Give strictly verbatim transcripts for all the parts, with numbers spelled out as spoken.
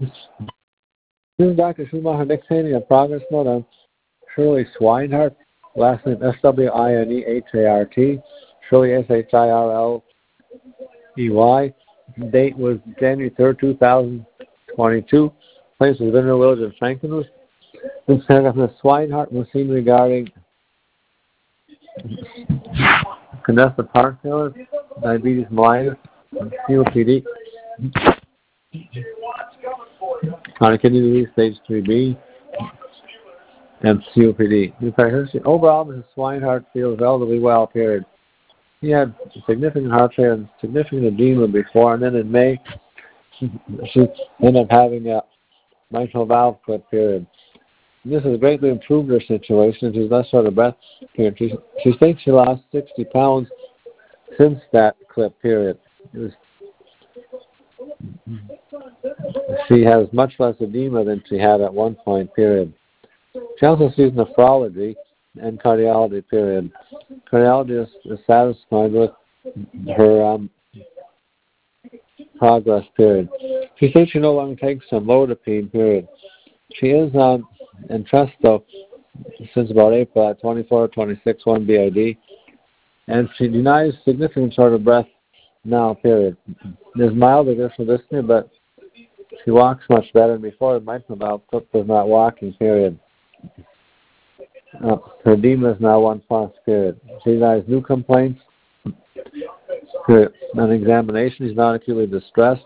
This is Doctor Schumacher dictating a progress note on Shirley Swinehart, last name S W I N E H A R T, Shirley S H I R L E Y. Date was January third, two thousand twenty-two. Place was Vinner Village in Frankenmuth. This paragraph is Swinehart was seen regarding congestive heart failure, diabetes mellitus, C O P D, chronic kidney disease stage three B, and C O P D. Overall, Missus Swinehart feels relatively well, period. He had significant heart failure and significant edema before, and then in May, she ended up having a mitral valve clip, period. This has greatly improved her situation. She's less short of breath, period. She, she thinks she lost sixty pounds since that clip, period. It was, she has much less edema than she had at one point, period. She also sees nephrology and cardiology, period. Cardiologist is satisfied with her um, progress, period. She thinks she no longer takes amlodipine, period. She is on Entresto since about April at twenty-four, twenty-six, one B I D, and she denies significant short of breath now, period. There's mild additional dyspnea, but she walks much better than before. Mitral valve clip was not walking, period. Uh, her edema is now one plus, period. She denies new complaints. Period. On examination, she's not acutely distressed.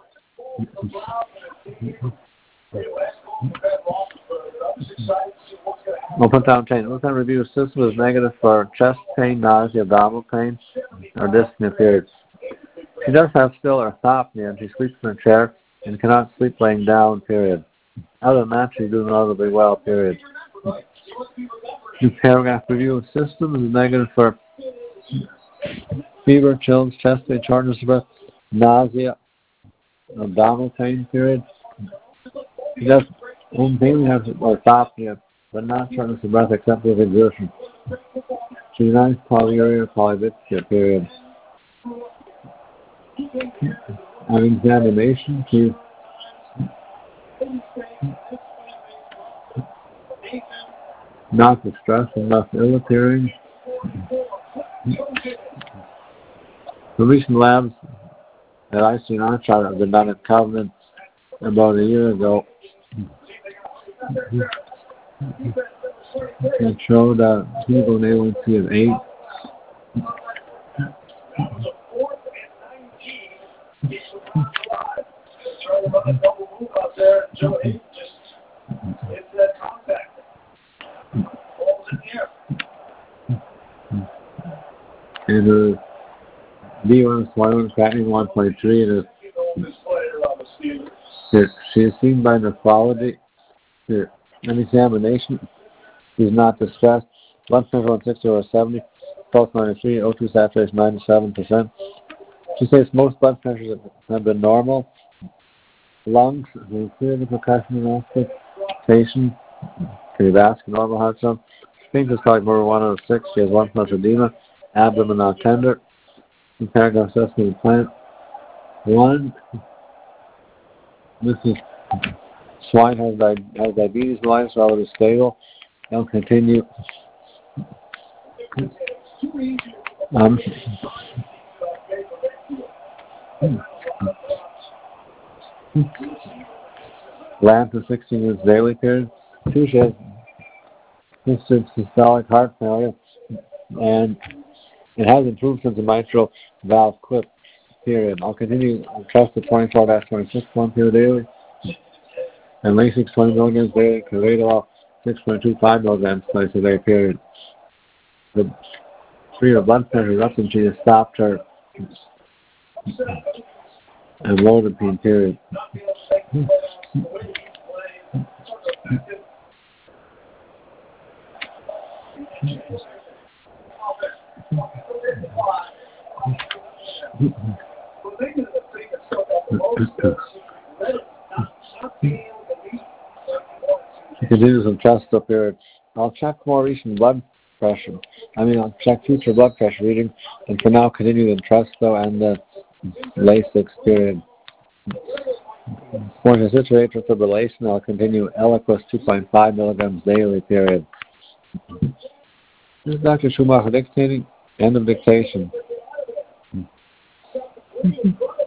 Open down chain. Open review system is negative for chest pain, nausea, abdominal pain, or dyspnea, period. She does have still orthopnea, and she sleeps in a chair and cannot sleep laying down, period. Other than that, she's doing relatively well, period. The paragraph review of systems is negative for fever, chills, chest pain, shortness of breath, nausea, abdominal pain, period. She does mainly have orthopnea, but not shortness of breath except with exertion. She denies polyuria, polydipsia, period. On examination, she's not distressed and less ill appearing. The recent labs that I see on chart have been done at Covenant about a year ago. It showed a hemoglobin A one C of eight. And the B one, Y one, creatinine one point three, and she is seen by nephrology. An examination. She's not distressed. Blood pressure one sixty over seventy, pulse ninety-three, O two saturation ninety-seven percent. She says most blood pressures have been normal. Lungs, clear the percussion and auscultation. Cardiovascular, normal heart sound. Think is like more one out of six. She has one plus edema. Abdomen not tender. In paragraph assessment of plant. One. Missus Swine has, di- has diabetes mellitus, relatively stable. They'll continue. Um, Lab for sixteen minutes daily, period. Two, she has systolic heart failure, and it has improved since the mitral valve clip, period. I'll continue to trust the twenty-four twenty-six one period daily, and Lasix twenty milligrams daily, Carvedilol six point two five milligrams twice a day, period. The free her blood pressure up and she has stopped her amlodipine, period. She continues some test up here. I'll check more recent blood pressure. I mean, I'll check future blood pressure reading, and for now, continue the Entresto and the Lasix, period. For his atrial fibrillation, I'll continue Eliquis two point five milligrams daily, period. This is Doctor Schumacher dictating. End of dictation.